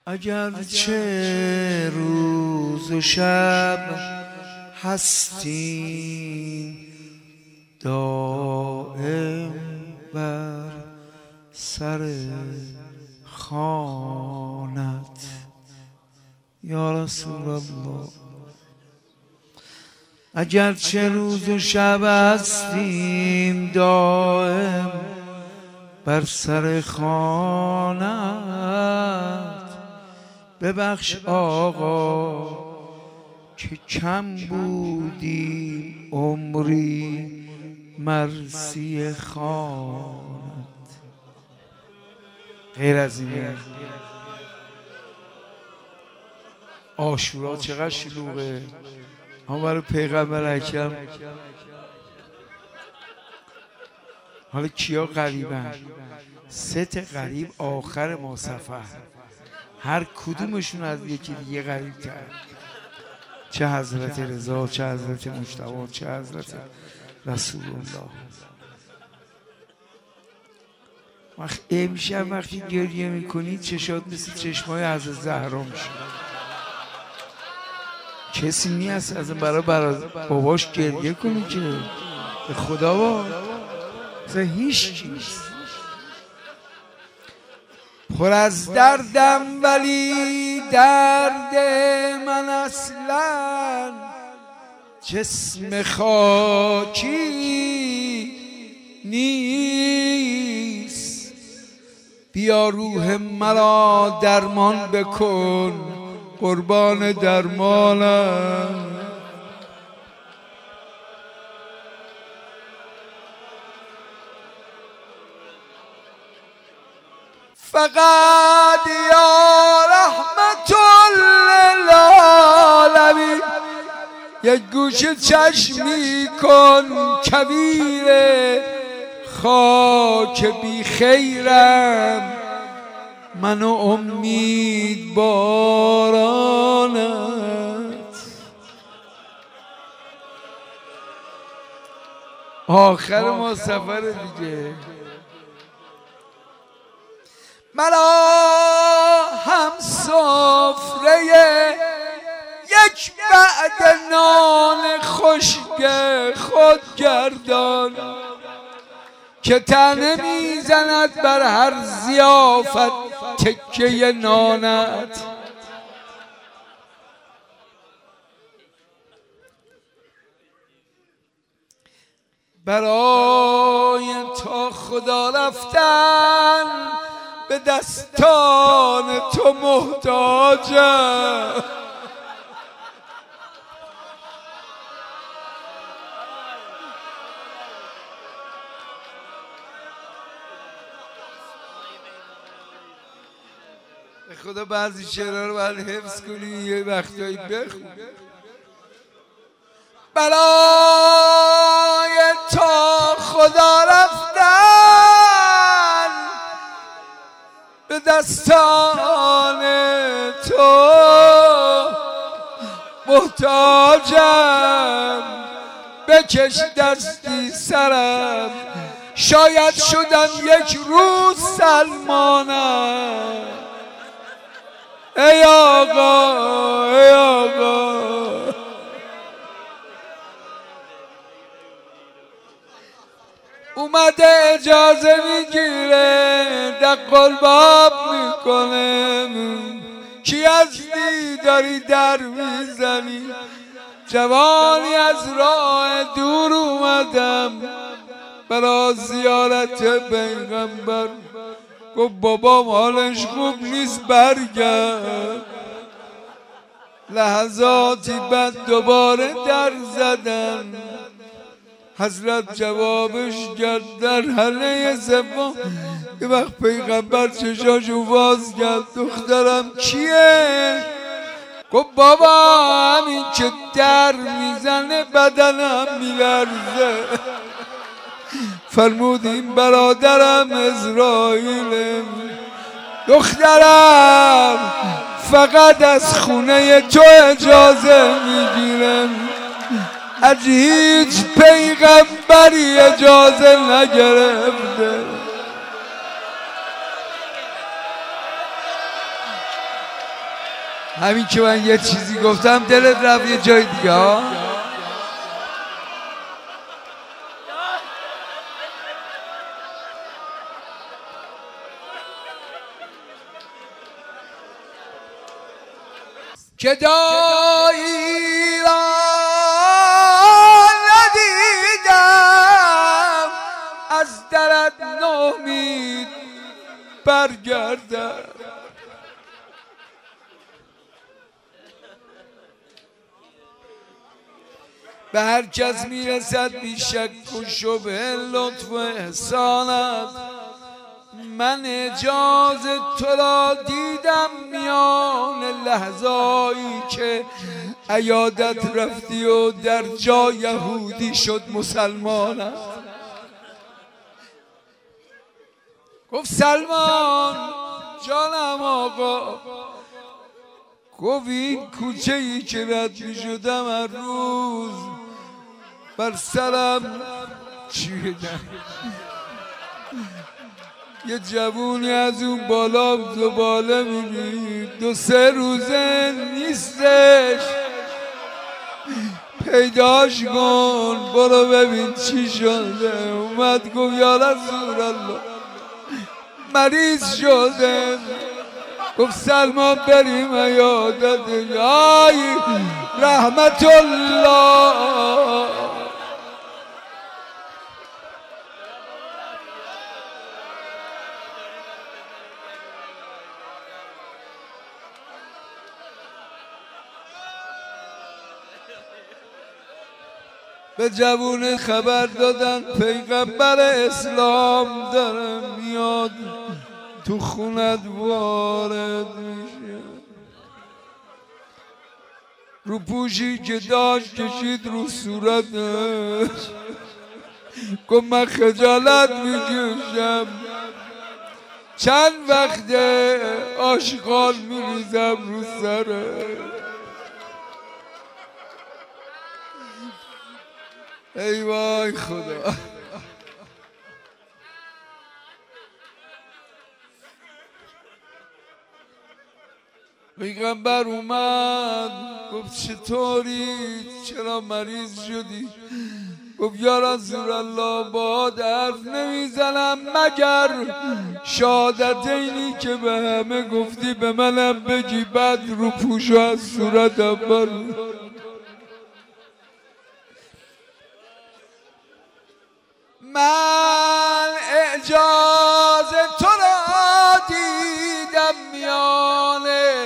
اگر چه روز و شب هستیم دائم بر سر خوانت یا رسول الله. اگر چه روز و شب هستیم دائم بر سر خوانت، ببخش آقا که کم بودیم عمری مرسی خوانت. غیر از اینه عاشورا چقدر شلوغه، اما برای پیغمبر اکرم. حالا کیا غریبن؟ سه تا غریب آخر ما سفر، هر کدومشون از یکی دیگه غریب کرد، چه حضرت رضا، چه حضرت مجتبی، چه حضرت رسول الله. امشب وقتی گریه میکنید چشات مثل چشمای حضرت زهرا میشه. کسی نیست از برای باباش گریه کنی که به خدا با هیچ چیز. پر از دردم ولی درد من اصلا جسم خاکی نیست. بیا روح مرا درمان بکن قربان درمانم. فقط یا رحمت للعالمین یک گوشه چشمی کن کویر خاک بی خیرم، منو امید بارانت. آخر ما سفر دیگه. مرا هم سفره یک بعد نان خشک خود گردان که تنه میزند بر هر ضیافت تکه نانت. برای تا خدا رفتن به دستان تو محتاجم. به خدا بعضی شعرها رو باید حفظ کنی، یه وقتایی بخون. برای تا خدا رفتن به دستان تو محتاجم. بکش دستی سرم شاید شدم یک روز سلمانم. ای آقا ای آقا اومده اجازه میگیره دق الباب میکنه. کی هستی داری در میزنی؟ جوانی از راه دور اومدم برای زیارت پیغمبر. گفت بابام حالش خوب نیست برگرد. لحظاتی بعد دوباره در زدن. حضرت جوابش کرد در حله سوم یه وقت پیغمبر چشاشو باز کرد. دخترم کیه؟ گفت بابا همین که در میزنه بدنم میلرزه. فرمود این برادرم اسرائیل. دخترم فقط از خونه تو اجازه میگیرم، از هیچ پیغمبری اجازه نگرفته. همین که من یه چیزی گفتم دلت رفت یه جای دیگه ها. که دایی را ندیدم از درت نومید برگردم. به هر کس میرسد بی شک و شبه لطف و احسانت. من اجازه تو را دیدم میان لحظایی که عیادت رفتی و در جا یهودی شد مسلمانت. گفت سلمان جانم آقا، گفت این کوچه ای که رد می شدم هر روز بر سرم چیدم. یه جوونی از اون بالا زباله میبینی 2-3 روزه نیستش، پیداش کن برو ببین چی شده. اومد گفت یا رسول الله مریض شده. گفت سلمان بریم عیادت. ای رحمت الله. به جوون خبر دادن پیغمبر اسلام داره میاد تو خونت وارد میشه. رو پوشی که داشت کشید رو صورتش. گفت من خجالت میکشم، چند وقت آشغال میریزم رو سرش. ای وای خدا. پیغمبر اومد گفت چطوری؟ چرا مریض شدی؟ گفت یا رسول الله باهات حرف نمیزنم مگر شهادتینی که به همه گفتی به منم بگی، بعد رو پوشو از صورتم برو. من اجازه تو را دیدم میان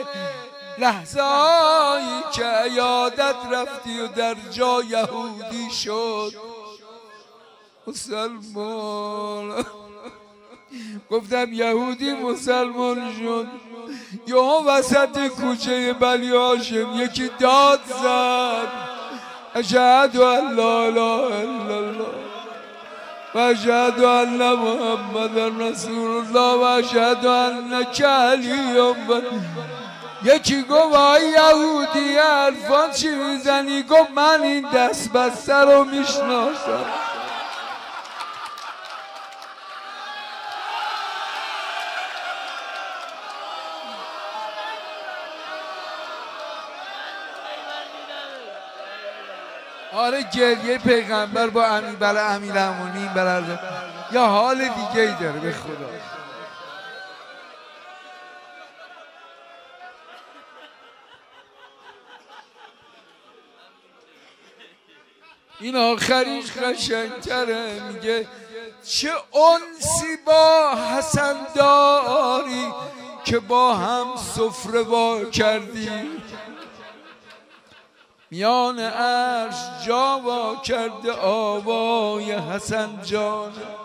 لحظه‌ای که عیادت رفتی و در جا یهودی شد مسلمان. گفتم یهودی مسلمان شد. یهو وسط کوچه بنی هاشم یکی داد زد اشهد ان لا اله الا الله و اشهد ان محمد رسول الله و اشهد انک علی. یکی گفت آی یهودی حرفان چی میزنی؟ گفت من این دست بسته رو میشناسم. آره گریه پیغمبر با امیرالمومنین برادر یا حال دیگه ای داره به خدا. این آخریش قشنگتره. میگه چه انسی با حسن داری که با هم سفره وا کردی، میان عرش جا وا کرده آوای حسن جان.